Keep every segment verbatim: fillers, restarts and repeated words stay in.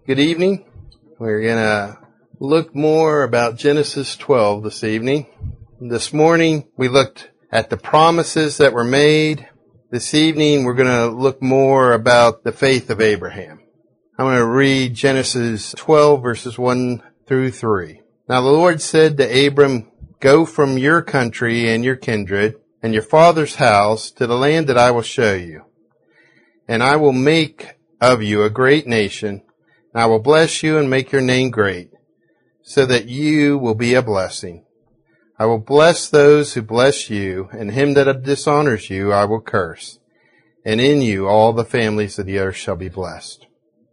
Good evening. We're going to look more about Genesis twelve this evening. This morning we looked at the promises that were made. This evening we're going to look more about the faith of Abraham. I'm going to read Genesis twelve verses one through three. Now the Lord said to Abram, "Go from your country and your kindred and your father's house to the land that I will show you. And I will make of you a great nation. And I will bless you and make your name great, so that you will be a blessing. I will bless those who bless you, and him that dishonors you I will curse. And in you all the families of the earth shall be blessed."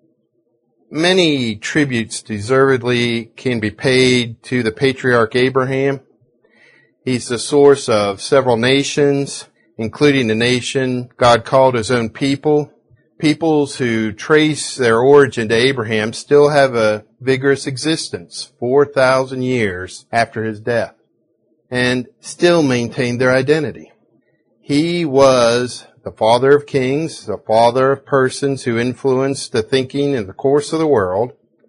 Many tributes deservedly can be paid to the patriarch Abraham. He's the source of several nations, including the nation God called his own people. Peoples who trace their origin to Abraham still have a vigorous existence four thousand years after his death and still maintain their identity. He was the father of kings, the father of persons who influenced the thinking and the course of the world.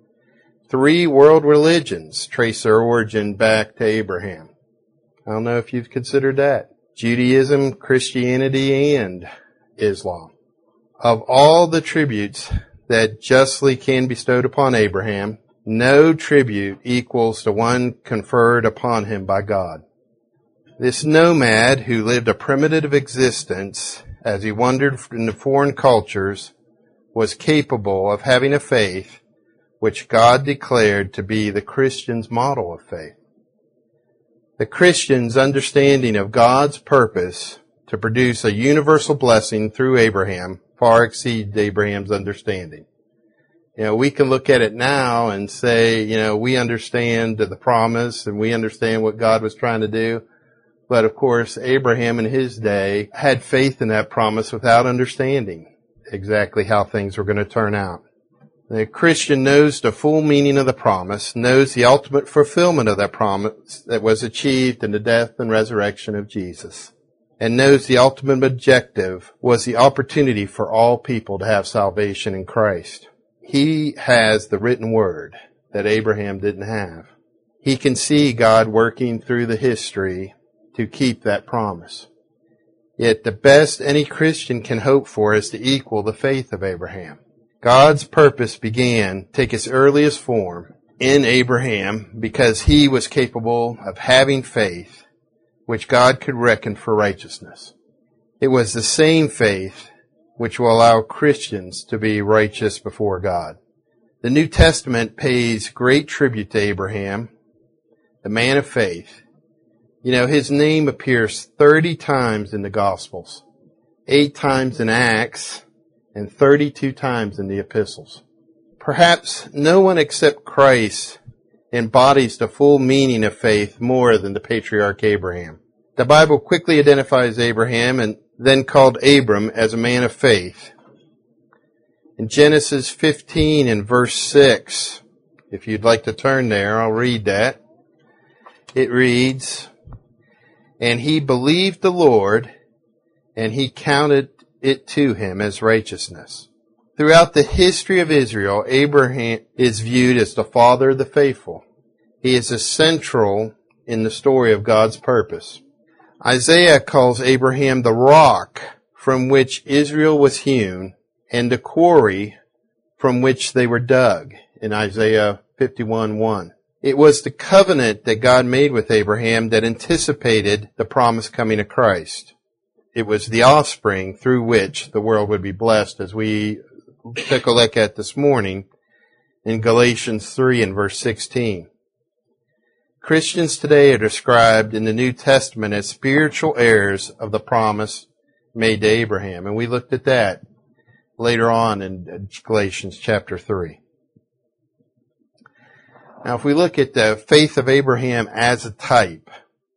Three world religions trace their origin back to Abraham. I don't know if you've considered that. Judaism, Christianity, and Islam. Of all the tributes that justly can be bestowed upon Abraham, no tribute equals the one conferred upon him by God. This nomad who lived a primitive existence as he wandered into foreign cultures was capable of having a faith which God declared to be the Christian's model of faith. The Christian's understanding of God's purpose to produce a universal blessing through Abraham far exceeds Abraham's understanding. You know, we can look at it now and say, you know, we understand the promise and we understand what God was trying to do. But of course, Abraham in his day had faith in that promise without understanding exactly how things were going to turn out. The Christian knows the full meaning of the promise, knows the ultimate fulfillment of that promise that was achieved in the death and resurrection of Jesus, and knows the ultimate objective was the opportunity for all people to have salvation in Christ. He has the written word that Abraham didn't have. He can see God working through the history to keep that promise. Yet the best any Christian can hope for is to equal the faith of Abraham. God's purpose began, take its earliest form, in Abraham because he was capable of having faith which God could reckon for righteousness. It was the same faith which will allow Christians to be righteous before God. The New Testament pays great tribute to Abraham, the man of faith. You know, his name appears thirty times in the Gospels, eight times in Acts, and thirty-two times in the epistles. Perhaps no one except Christ embodies the full meaning of faith more than the patriarch Abraham. The Bible quickly identifies Abraham and then called Abram as a man of faith. In Genesis fifteen and verse six, if you'd like to turn there, I'll read that. It reads, "And he believed the Lord, and he counted it to him as righteousness." Throughout the history of Israel, Abraham is viewed as the father of the faithful. He is essential in the story of God's purpose. Isaiah calls Abraham the rock from which Israel was hewn and the quarry from which they were dug in Isaiah fifty-one one. It was the covenant that God made with Abraham that anticipated the promise coming of Christ. It was the offspring through which the world would be blessed, as we took a look at this morning in Galatians three and verse sixteen. Christians today are described in the New Testament as spiritual heirs of the promise made to Abraham, and we looked at that later on in Galatians chapter three. Now, if we look at the faith of Abraham as a type,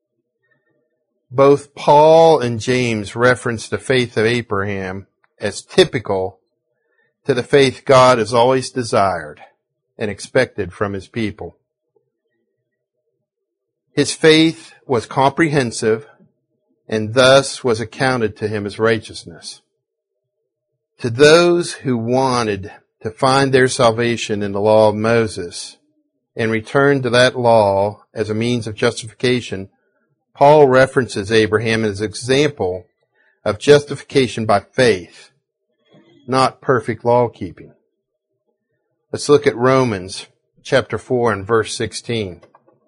both Paul and James reference the faith of Abraham as typical to the faith God has always desired and expected from his people. His faith was comprehensive and thus was accounted to him as righteousness. To those who wanted to find their salvation in the law of Moses and return to that law as a means of justification, Paul references Abraham as an example of justification by faith, not perfect law keeping. Let's look at Romans chapter four and verse sixteen.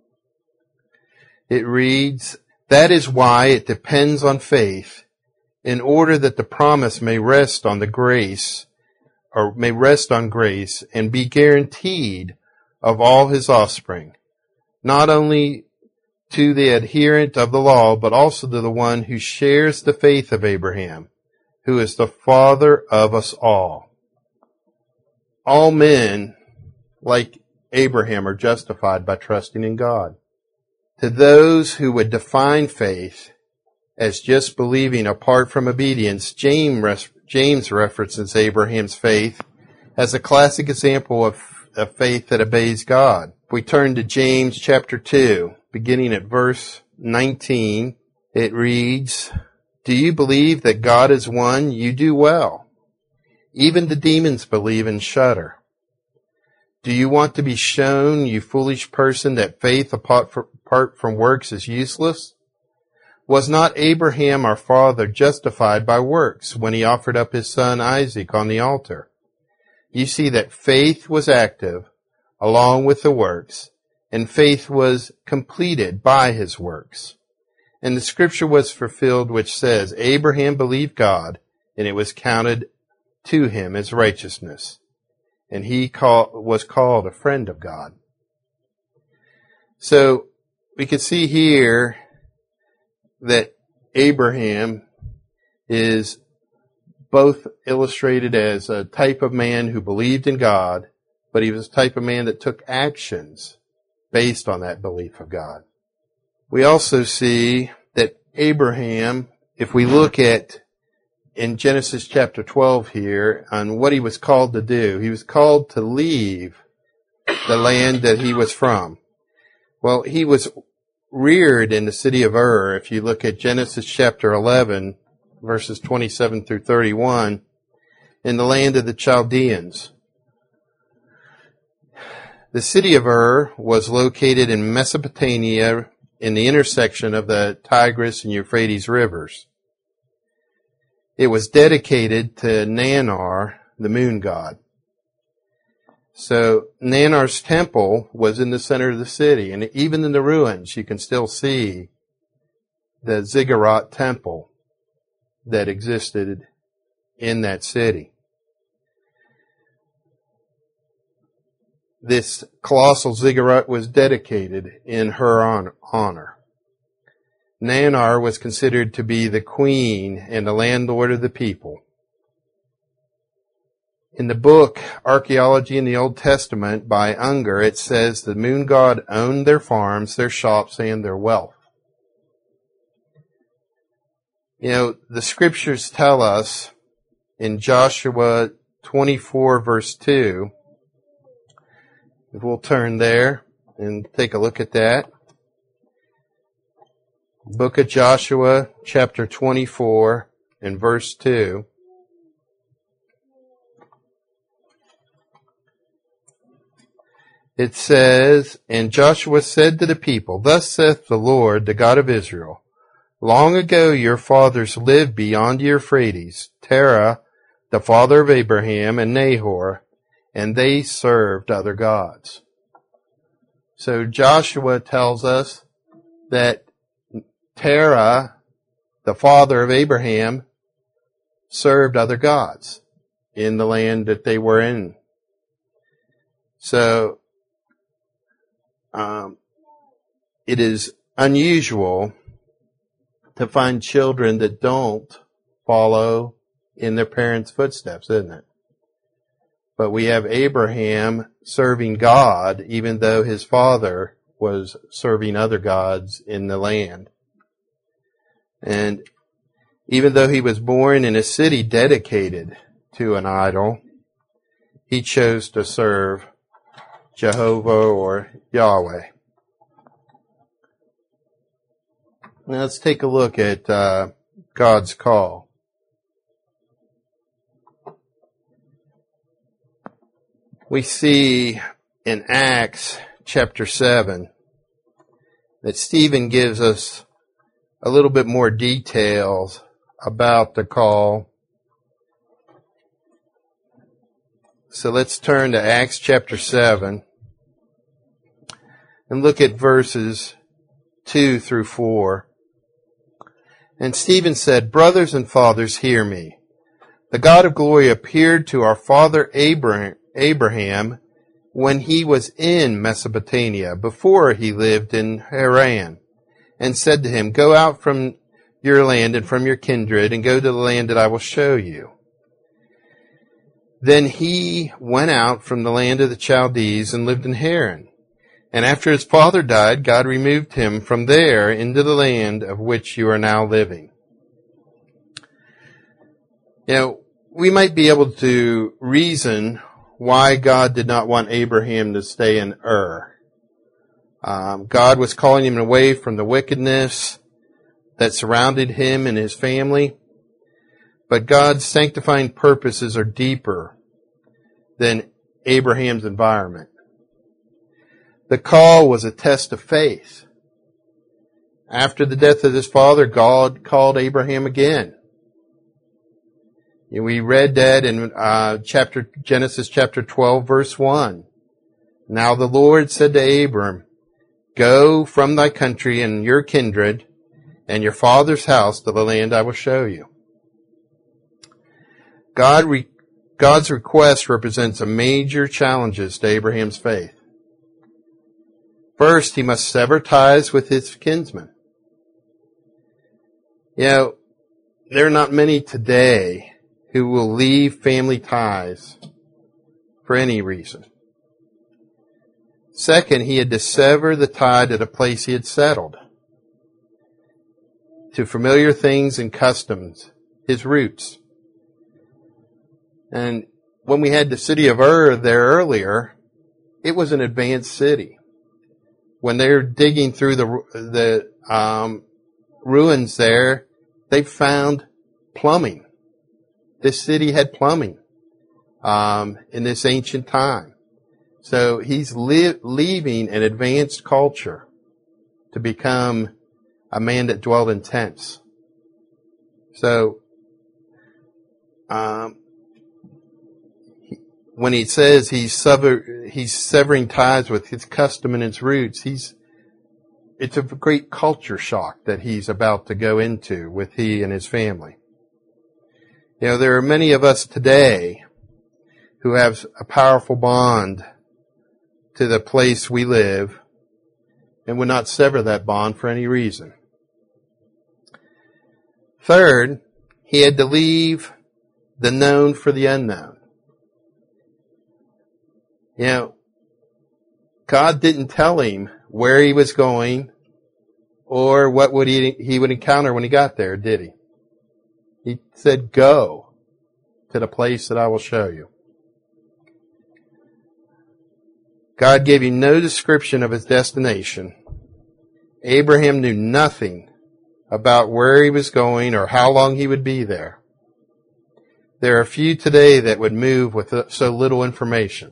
It reads, "That is why it depends on faith, in order that the promise may rest on the grace, or may rest on grace and be guaranteed of all his offspring, not only to the adherent of the law, but also to the one who shares the faith of Abraham, who is the father of us all." All men, like Abraham, are justified by trusting in God. To those who would define faith as just believing apart from obedience, James, James references Abraham's faith as a classic example of, of faith that obeys God. If we turn to James chapter two, beginning at verse nineteen, it reads, "Do you believe that God is one? You do well. Even the demons believe and shudder. Do you want to be shown, you foolish person, that faith apart from works is useless? Was not Abraham our father justified by works when he offered up his son Isaac on the altar? You see that faith was active along with the works, and faith was completed by his works. And the scripture was fulfilled which says, Abraham believed God, and it was counted to him as righteousness. And he call, was called a friend of God." So we can see here that Abraham is both illustrated as a type of man who believed in God, but he was a type of man that took actions based on that belief of God. We also see that Abraham, if we look at in Genesis chapter twelve here, on what he was called to do, he was called to leave the land that he was from. Well, he was reared in the city of Ur. If you look at Genesis chapter eleven, verses twenty-seven through thirty-one, in the land of the Chaldeans. The city of Ur was located in Mesopotamia in the intersection of the Tigris and Euphrates rivers. It was dedicated to Nannar, the moon god. So Nannar's temple was in the center of the city, and even in the ruins you can still see the ziggurat temple that existed in that city. This colossal ziggurat was dedicated in her honor. Nannar was considered to be the queen and the landlord of the people. In the book Archaeology in the Old Testament by Unger, it says the moon god owned their farms, their shops, and their wealth. You know, the scriptures tell us in Joshua twenty-four verse two, if we'll turn there and take a look at that. Book of Joshua, chapter twenty-four, and verse two. It says, "And Joshua said to the people, Thus saith the Lord, the God of Israel, Long ago your fathers lived beyond the Euphrates, Terah, the father of Abraham, and Nahor, and they served other gods." So Joshua tells us that Terah, the father of Abraham, served other gods in the land that they were in. So, um, it is unusual to find children that don't follow in their parents' footsteps, isn't it? But we have Abraham serving God, even though his father was serving other gods in the land. And even though he was born in a city dedicated to an idol, he chose to serve Jehovah or Yahweh. Now let's take a look at uh, God's call. we see in Acts chapter seven that Stephen gives us a little bit more details about the call. So let's turn to Acts chapter seven and look at verses two through four. And Stephen said, "Brothers and fathers, hear me. The God of glory appeared to our father Abraham when he was in Mesopotamia, before he lived in Haran, and said to him, 'Go out from your land and from your kindred, and go to the land that I will show you.' Then he went out from the land of the Chaldees and lived in Haran. And after his father died, God removed him from there into the land of which you are now living." You know, we might be able to reason why God did not want Abraham to stay in Ur. Um, God was calling him away from the wickedness that surrounded him and his family. But God's sanctifying purposes are deeper than Abraham's environment. The call was a test of faith. After the death of his father, God called Abraham again. And we read that in uh, chapter Genesis chapter twelve, verse one. "Now the Lord said to Abram, 'Go from thy country and your kindred and your father's house to the land I will show you.'" God re- God's request represents a major challenges to Abraham's faith. First, he must sever ties with his kinsmen. You know, there are not many today who will leave family ties for any reason. Second, he had to sever the tie to the place he had settled, to familiar things and customs, his roots. And when we had the city of Ur there earlier, it was an advanced city. When they're digging through the the um, ruins there, they found plumbing. This city had plumbing um, in this ancient time. So he's li- leaving an advanced culture to become a man that dwelled in tents. So um, when he says he's sever, he's severing ties with his custom and its roots, he's it's a great culture shock that he's about to go into with he and his family. You know, there are many of us today who have a powerful bond to the place we live and would not sever that bond for any reason. Third, he had to leave the known for the unknown. You know, God didn't tell him where he was going or what would he, he would encounter when he got there, did he? He said, "Go to the place that I will show you." God gave him no description of his destination. Abraham knew nothing about where he was going or how long he would be there. There are few today that would move with so little information.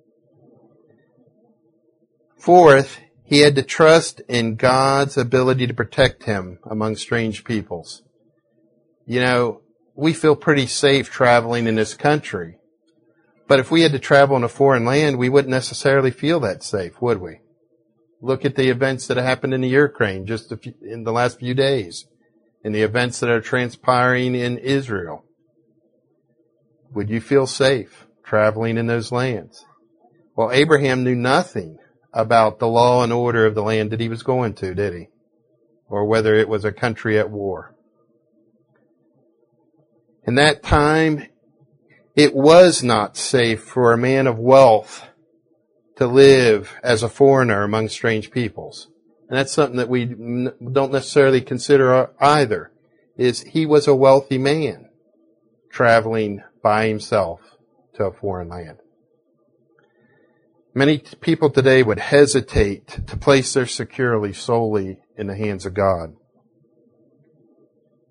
Fourth, he had to trust in God's ability to protect him among strange peoples. You know, we feel pretty safe traveling in this country. But if we had to travel in a foreign land, we wouldn't necessarily feel that safe, would we? Look at the events that happened in the Ukraine just a few, in the last few days, and the events that are transpiring in Israel. Would you feel safe traveling in those lands? Well, Abraham knew nothing about the law and order of the land that he was going to, did he? Or whether it was a country at war. In that time, it was not safe for a man of wealth to live as a foreigner among strange peoples. And that's something that we don't necessarily consider either, is he was a wealthy man traveling by himself to a foreign land. Many people today would hesitate to place their security solely in the hands of God.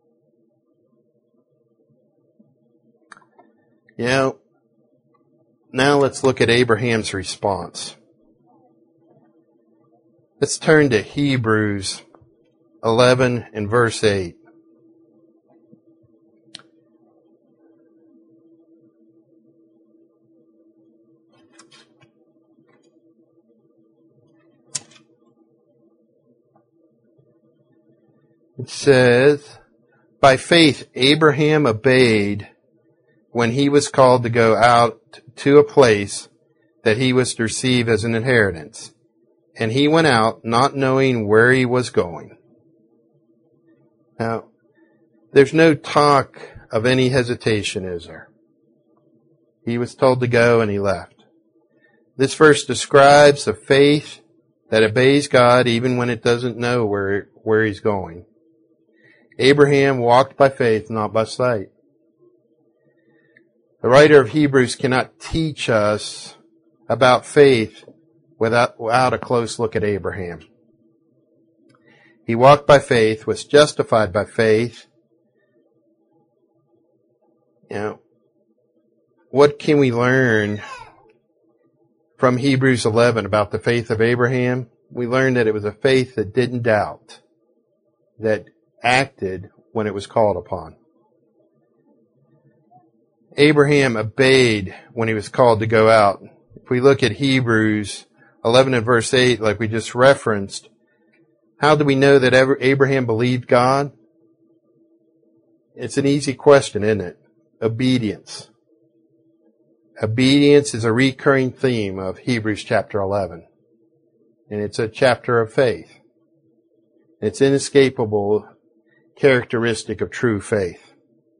You know, now let's look at Abraham's response. Let's turn to Hebrews eleven and verse eight. It says, by faith Abraham obeyed when he was called to go out to a place that he was to receive as an inheritance. And he went out not knowing where he was going. Now, there's no talk of any hesitation, is there? He was told to go and he left. This verse describes a faith that obeys God even when it doesn't know where, where he's going. Abraham walked by faith, not by sight. The writer of Hebrews cannot teach us about faith without, without a close look at Abraham. He walked by faith, was justified by faith. You know, what can we learn from Hebrews eleven about the faith of Abraham? We learn that it was a faith that didn't doubt, that acted when it was called upon. Abraham obeyed when he was called to go out. If we look at Hebrews eleven and verse eight, like we just referenced, how do we know that Abraham believed God? It's an easy question, isn't it? Obedience. Obedience is a recurring theme of Hebrews chapter eleven. And it's a chapter of faith. It's inescapable characteristic of true faith.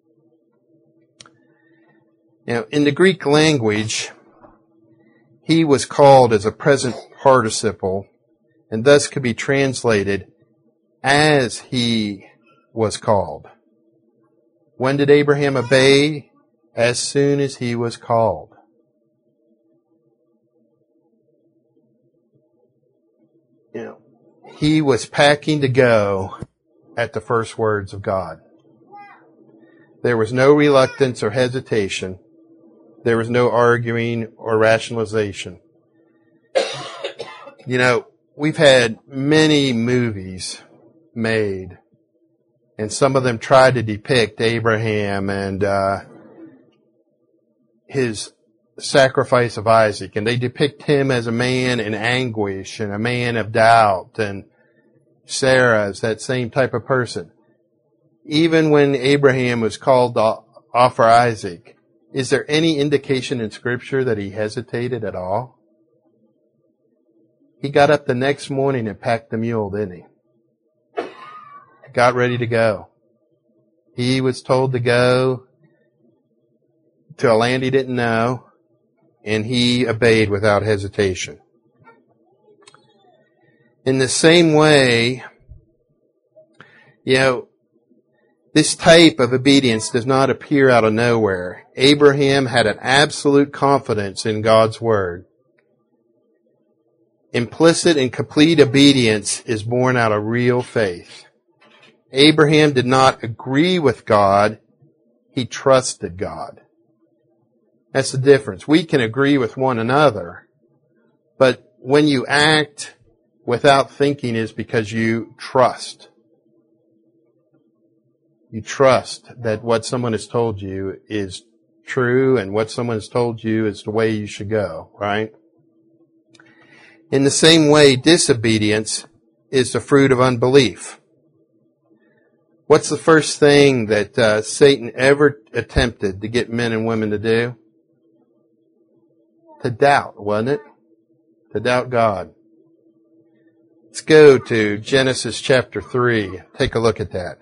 Now, in the Greek language, he was called as a present participle and thus could be translated as he was called. When did Abraham obey? As soon as he was called. You know, he was packing to go at the first words of God. There was no reluctance or hesitation. There was no arguing or rationalization. You know, we've had many movies made, and some of them tried to depict Abraham and uh, his sacrifice of Isaac, and they depict him as a man in anguish and a man of doubt, and Sarah is that same type of person. Even when Abraham was called to offer Isaac, is there any indication in Scripture that he hesitated at all? He got up the next morning and packed the mule, didn't he? Got ready to go. He was told to go to a land he didn't know, and he obeyed without hesitation. In the same way, you know, this type of obedience does not appear out of nowhere. Abraham had an absolute confidence in God's word. Implicit and complete obedience is born out of real faith. Abraham did not agree with God. He trusted God. That's the difference. We can agree with one another, but when you act without thinking is because you trust. You trust that what someone has told you is true and what someone has told you is the way you should go, right? In the same way, disobedience is the fruit of unbelief. What's the first thing that uh, Satan ever attempted to get men and women to do? To doubt, wasn't it? To doubt God. Let's go to Genesis chapter three. Take a look at that.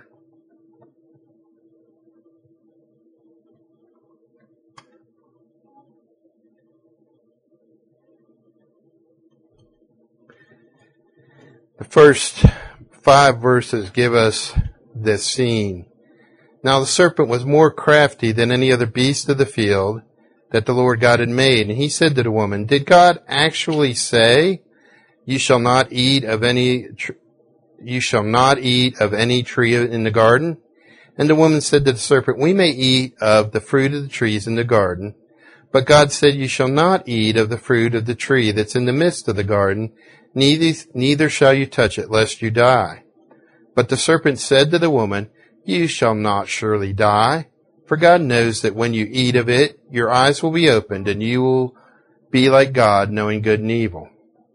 The first five verses give us this scene. Now the serpent was more crafty than any other beast of the field that the Lord God had made. And he said to the woman, did God actually say, you shall not eat of any, tr- you shall not eat of any tree in the garden? And the woman said to the serpent, we may eat of the fruit of the trees in the garden, But God said, you shall not eat of the fruit of the tree that's in the midst of the garden, neither, neither shall you touch it, lest you die. But the serpent said to the woman, you shall not surely die, for God knows that when you eat of it, your eyes will be opened, and you will be like God, knowing good and evil.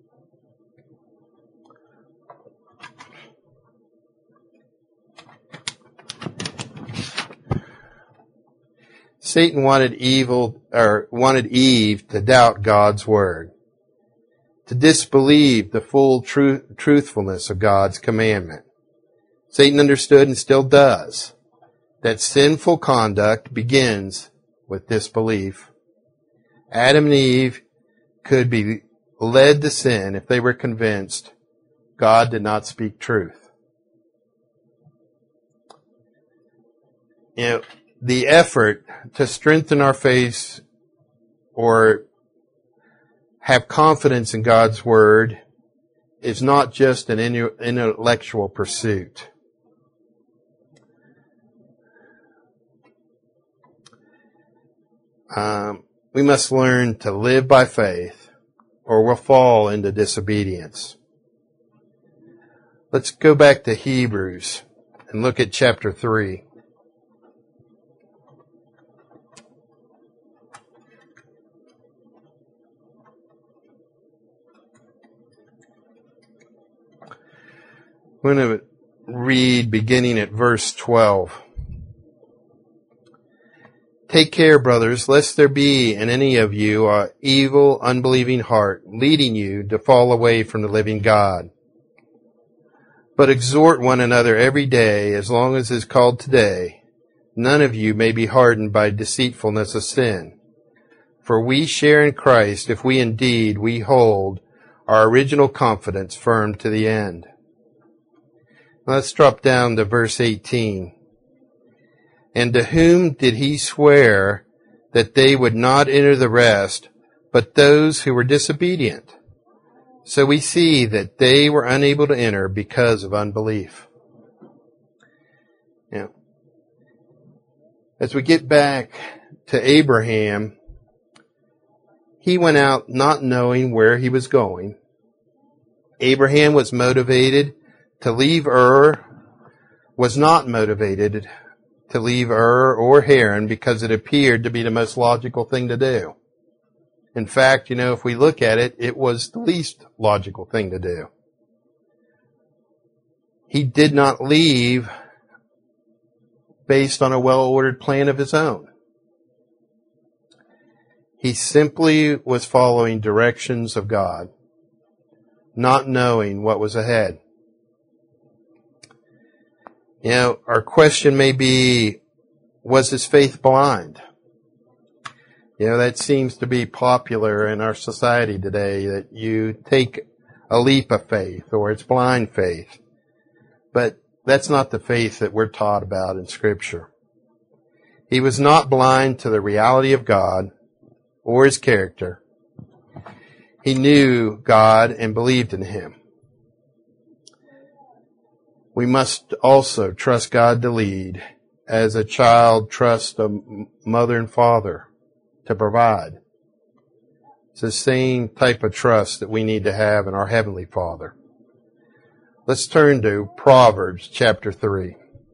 Satan wanted evil, or wanted Eve to doubt God's word, to disbelieve the full truth, truthfulness of God's commandment. Satan understood, and still does, that sinful conduct begins with disbelief. Adam and Eve could be led to sin if they were convinced God did not speak truth. You know, the effort to strengthen our faith or have confidence in God's word is not just an intellectual pursuit. Um, we must learn to live by faith, or we'll fall into disobedience. Let's go back to Hebrews and look at chapter three. I'm going to read beginning at verse twelve. Take care, brothers, lest there be in any of you an evil, unbelieving heart, leading you to fall away from the living God. But exhort one another every day, as long as is called today, none of you may be hardened by deceitfulness of sin. For we share in Christ if we indeed we hold our original confidence firm to the end. Let's drop down to verse eighteen. And to whom did he swear that they would not enter the rest, but those who were disobedient? So we see that they were unable to enter because of unbelief. Now, as we get back to Abraham, he went out not knowing where he was going. Abraham was motivated to leave Ur, was not motivated to leave Ur or Haran because it appeared to be the most logical thing to do. In fact, you know, if we look at it, it was the least logical thing to do. He did not leave based on a well-ordered plan of his own. He simply was following directions of God, not knowing what was ahead. You know, our question may be, was his faith blind? You know, that seems to be popular in our society today, that you take a leap of faith, or it's blind faith. But that's not the faith that we're taught about in Scripture. He was not blind to the reality of God or his character. He knew God and believed in him. We must also trust God to lead, as a child trusts a mother and father to provide. It's the same type of trust that we need to have in our Heavenly Father. Let's turn to Proverbs chapter three.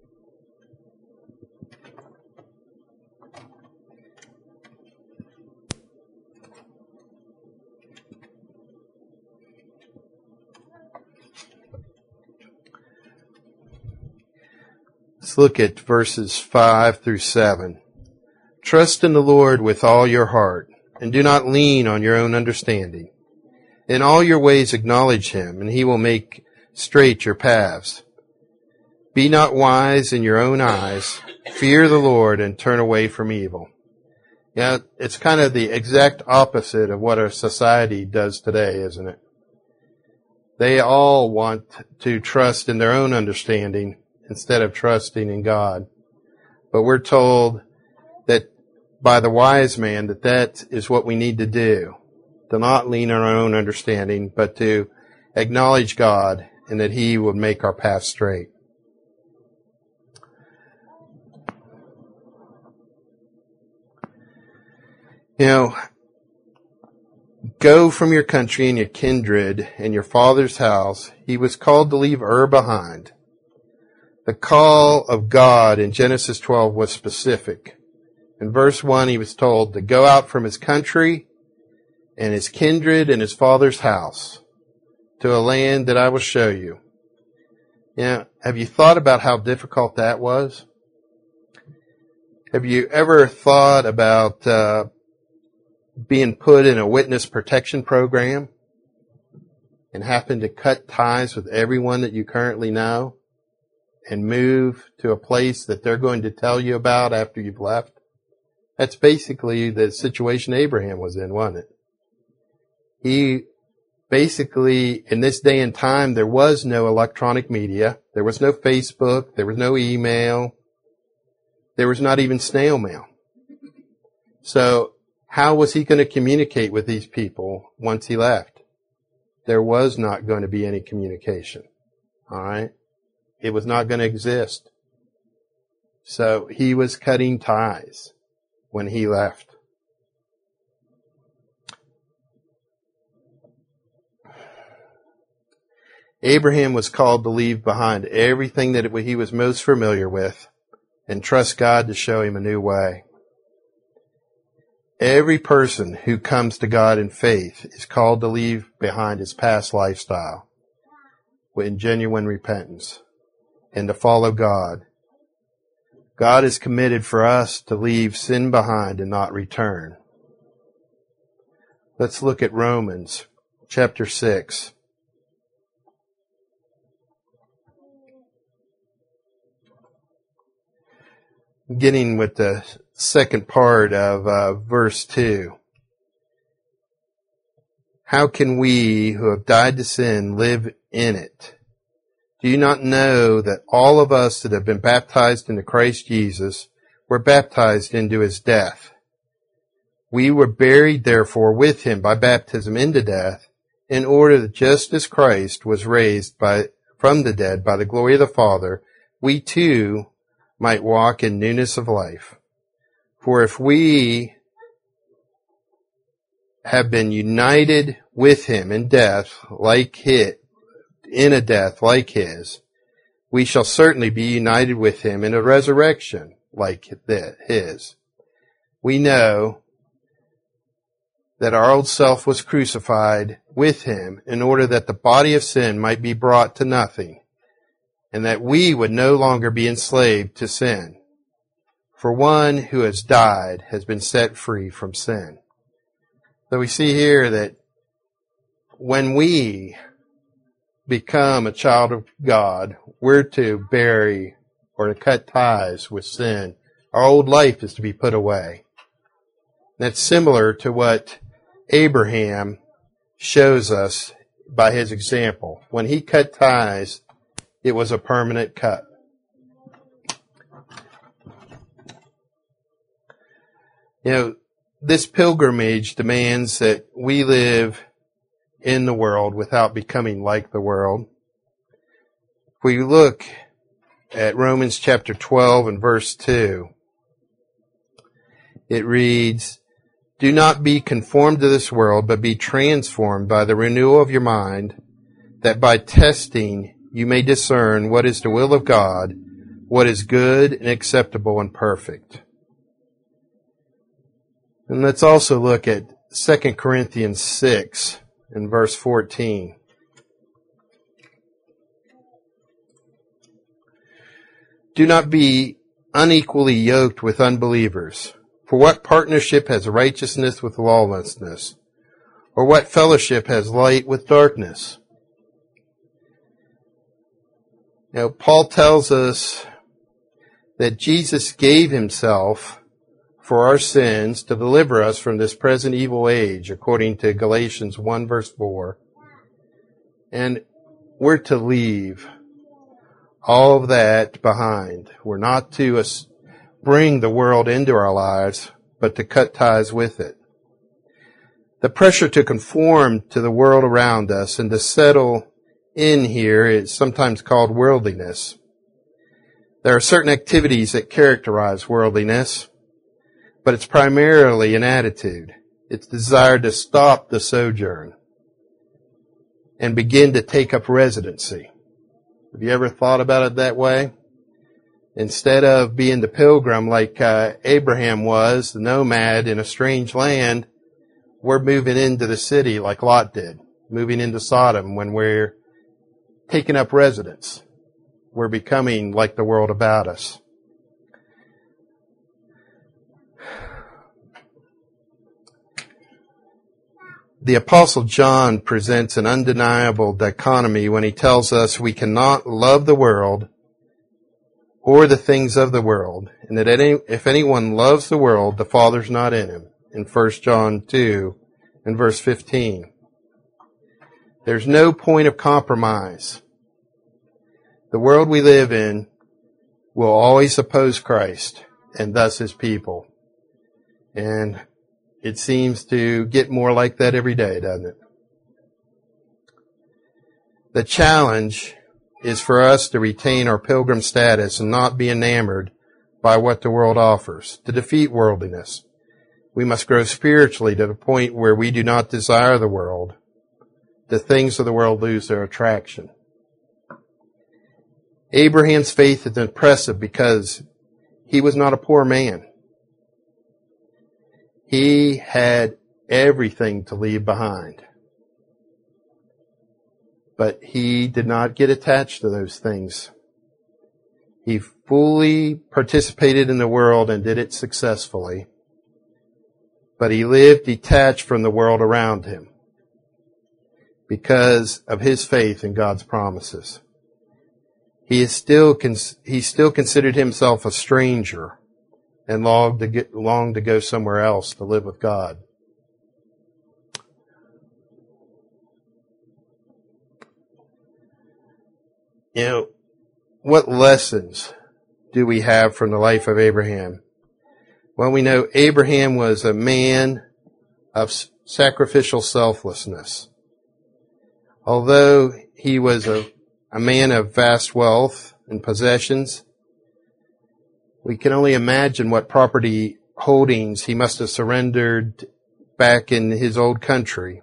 Let's look at verses five through seven. Trust in the Lord with all your heart, and do not lean on your own understanding. In all your ways acknowledge him, and he will make straight your paths. Be not wise in your own eyes. Fear the Lord and turn away from evil. Yeah, it's kind of the exact opposite of what our society does today, isn't it? They all want to trust in their own understanding instead of trusting in God. But we're told that by the wise man that that is what we need to do. To not lean on our own understanding, but to acknowledge God and that he would make our path straight. You know, go from your country and your kindred and your father's house. He was called to leave Ur behind. The call of God in Genesis twelve was specific. In verse one, he was told to go out from his country and his kindred and his father's house to a land that I will show you. You know, have you thought about how difficult that was? Have you ever thought about uh, being put in a witness protection program and having to cut ties with everyone that you currently know and move to a place that they're going to tell you about after you've left? That's basically the situation Abraham was in, wasn't it? He basically, in this day and time, there was no electronic media. There was no Facebook. There was no email. There was not even snail mail. So how was he going to communicate with these people once he left? There was not going to be any communication. All right? It was not going to exist. So he was cutting ties when he left. Abraham was called to leave behind everything that he was most familiar with and trust God to show him a new way. Every person who comes to God in faith is called to leave behind his past lifestyle in genuine repentance and to follow God. God is committed for us to leave sin behind and not return. Let's look at Romans chapter six. Beginning with the second part of uh, verse two. How can we who have died to sin live in it? Do you not know that all of us that have been baptized into Christ Jesus were baptized into his death? We were buried therefore with him by baptism into death, in order that just as Christ was raised by from the dead by the glory of the Father, we too might walk in newness of life. For if we have been united with him in death like his, in a death like his, we shall certainly be united with him in a resurrection like his. We know that our old self was crucified with him in order that the body of sin might be brought to nothing, and that we would no longer be enslaved to sin. For one who has died has been set free from sin. So we see here that when we become a child of God, we're to bury or to cut ties with sin. Our old life is to be put away. That's similar to what Abraham shows us by his example. When he cut ties, it was a permanent cut. You know, this pilgrimage demands that we live in the world without becoming like the world. If we look at Romans chapter twelve and verse two, it reads, "Do not be conformed to this world, but be transformed by the renewal of your mind, that by testing you may discern what is the will of God, what is good and acceptable and perfect." And let's also look at Second Corinthians six and verse fourteen. "Do not be unequally yoked with unbelievers. For what partnership has righteousness with lawlessness? Or what fellowship has light with darkness?" Now, Paul tells us that Jesus gave himself for our sins to deliver us from this present evil age, according to Galatians one verse four. And we're to leave all of that behind. We're not to bring the world into our lives, but to cut ties with it. The pressure to conform to the world around us and to settle in here is sometimes called worldliness. There are certain activities that characterize worldliness. but it's primarily an attitude. It's desire to stop the sojourn and begin to take up residency. Have you ever thought about it that way? Instead of being the pilgrim like uh, Abraham was, the nomad in a strange land, we're moving into the city like Lot did, moving into Sodom when we're taking up residence. We're becoming like the world about us. The Apostle John presents an undeniable dichotomy when he tells us we cannot love the world or the things of the world, and that any, if anyone loves the world, the Father's not in him, in First John two and verse fifteen. There's no point of compromise. The world we live in will always oppose Christ, and thus his people. And it seems to get more like that every day, doesn't it? The challenge is for us to retain our pilgrim status and not be enamored by what the world offers. To defeat worldliness, we must grow spiritually to the point where we do not desire the world. The things of the world lose their attraction. Abraham's faith is impressive because he was not a poor man. He had everything to leave behind. But he did not get attached to those things. He fully participated in the world and did it successfully. But he lived detached from the world around him because of his faith in God's promises. He is still he still considered himself a stranger and longed to get, longed to go somewhere else to live with God. You know, what lessons do we have from the life of Abraham? Well, we know Abraham was a man of sacrificial selflessness. Although he was a, a man of vast wealth and possessions, we can only imagine what property holdings he must have surrendered back in his old country.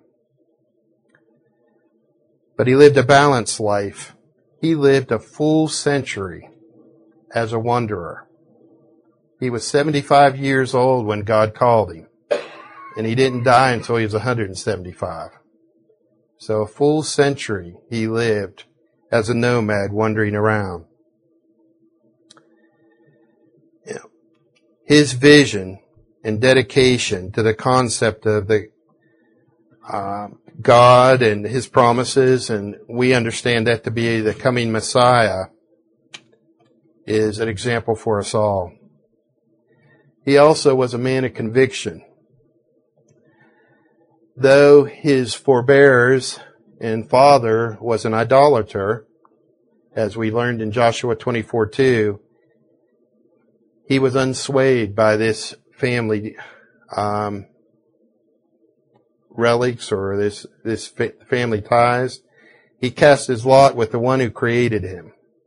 But he lived a balanced life. He lived a full century as a wanderer. He was seventy-five years old when God called him, and he didn't die until he was one hundred seventy-five. So a full century he lived as a nomad wandering around. You know, his vision and dedication to the concept of the uh, God and his promises, and we understand that to be the coming Messiah, is an example for us all. He also was a man of conviction. Though his forebears and father was an idolater, as we learned in Joshua twenty-four two, he was unswayed by this family um, relics or this this fa- family ties. He cast his lot with the one who created him.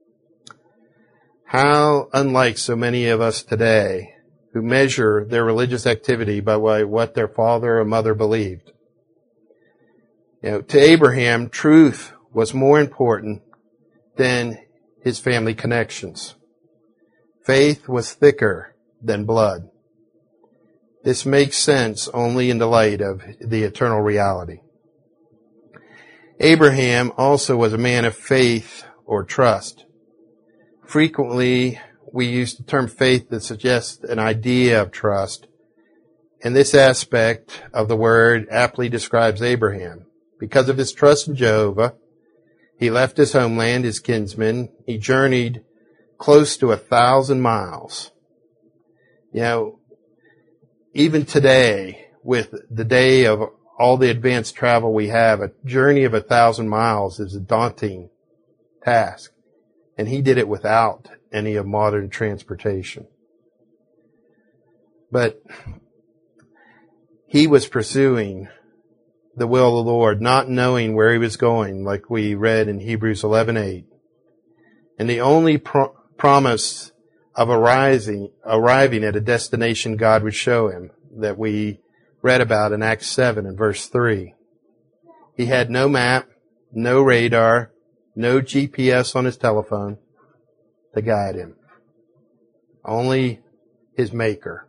How unlike so many of us today who measure their religious activity by what their father or mother believed. You know, to Abraham, truth was more important than his family connections. Faith was thicker than blood. This makes sense only in the light of the eternal reality. Abraham also was a man of faith or trust. Frequently, we use the term faith that suggests an idea of trust, and this aspect of the word aptly describes Abraham. Because of his trust in Jehovah, he left his homeland, his kinsmen. He journeyed close to a thousand miles. You know, even today, with the day of all the advanced travel we have, a journey of a thousand miles is a daunting task. And he did it without any of modern transportation. But he was pursuing the will of the Lord, not knowing where he was going, like we read in Hebrews eleven eight. And the only pro- promise of arising, arriving at a destination God would show him that we read about in Acts seven and verse three. He had no map, no radar, no G P S on his telephone to guide him. Only his Maker.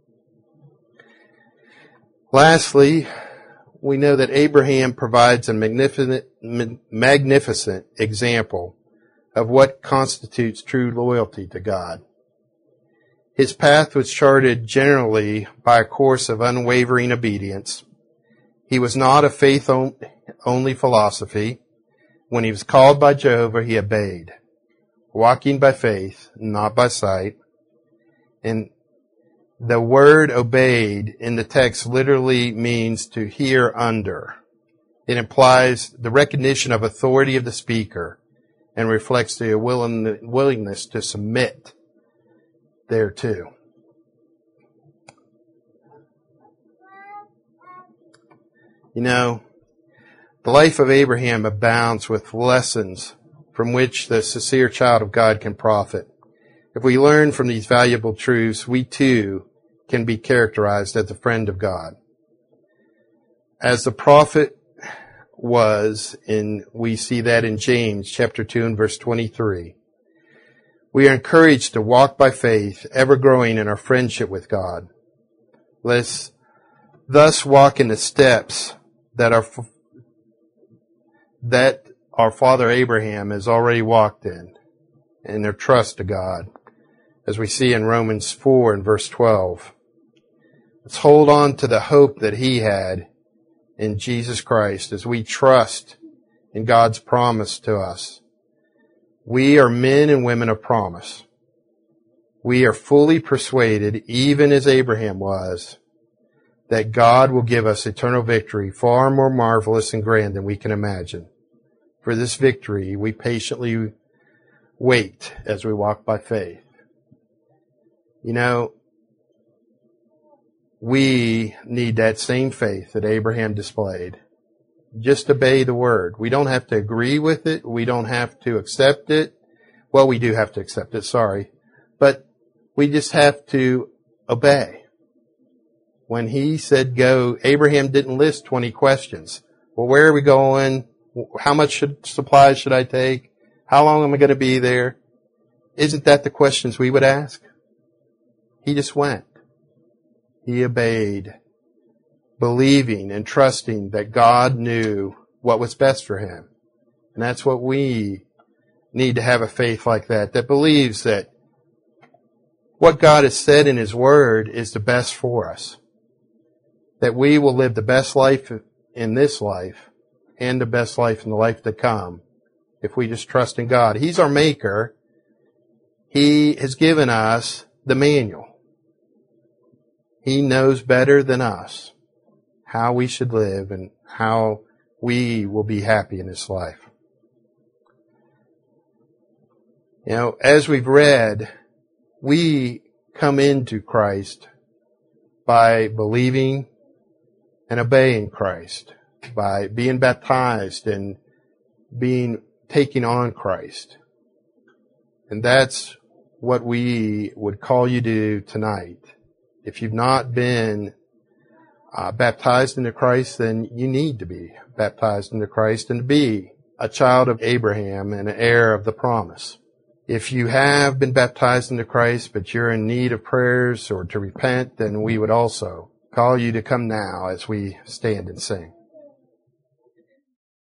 Lastly, we know that Abraham provides a magnificent, magnificent example of what constitutes true loyalty to God. His path was charted generally by a course of unwavering obedience. He was not a faith-only philosophy. When he was called by Jehovah, he obeyed, walking by faith, not by sight. And the word obeyed in the text literally means to hear under. It implies the recognition of authority of the speaker and reflects the willingness to submit thereto. You know, the life of Abraham abounds with lessons from which the sincere child of God can profit. If we learn from these valuable truths, we too can be characterized as a friend of God. As the prophet was, in we see that in James chapter two and verse twenty-three. We are encouraged to walk by faith, ever growing in our friendship with God. Let's thus walk in the steps that our that our father Abraham has already walked in, in their trust to God, as we see in Romans four and verse twelve. Let's hold on to the hope that he had in Jesus Christ as we trust in God's promise to us. We are men and women of promise. We are fully persuaded, even as Abraham was, that God will give us eternal victory far more marvelous and grand than we can imagine. For this victory, we patiently wait as we walk by faith. You know, we need that same faith that Abraham displayed. Just obey the word. We don't have to agree with it. We don't have to accept it. Well, we do have to accept it, sorry. But we just have to obey. When he said go, Abraham didn't list twenty questions. Well, where are we going? How much should, supplies should I take? How long am I going to be there? Isn't that the questions we would ask? He just went. He obeyed, believing and trusting that God knew what was best for him. And that's what we need to have, a faith like that, that believes that what God has said in his word is the best for us. That we will live the best life in this life and the best life in the life to come if we just trust in God. He's our maker. He has given us the manual. He knows better than us how we should live and how we will be happy in this life. You know, as we've read, we come into Christ by believing and obeying Christ, by being baptized and being taking on Christ. And that's what we would call you to do tonight. If you've not been uh, baptized into Christ, then you need to be baptized into Christ and to be a child of Abraham and an heir of the promise. If you have been baptized into Christ, but you're in need of prayers or to repent, then we would also call you to come now as we stand and sing.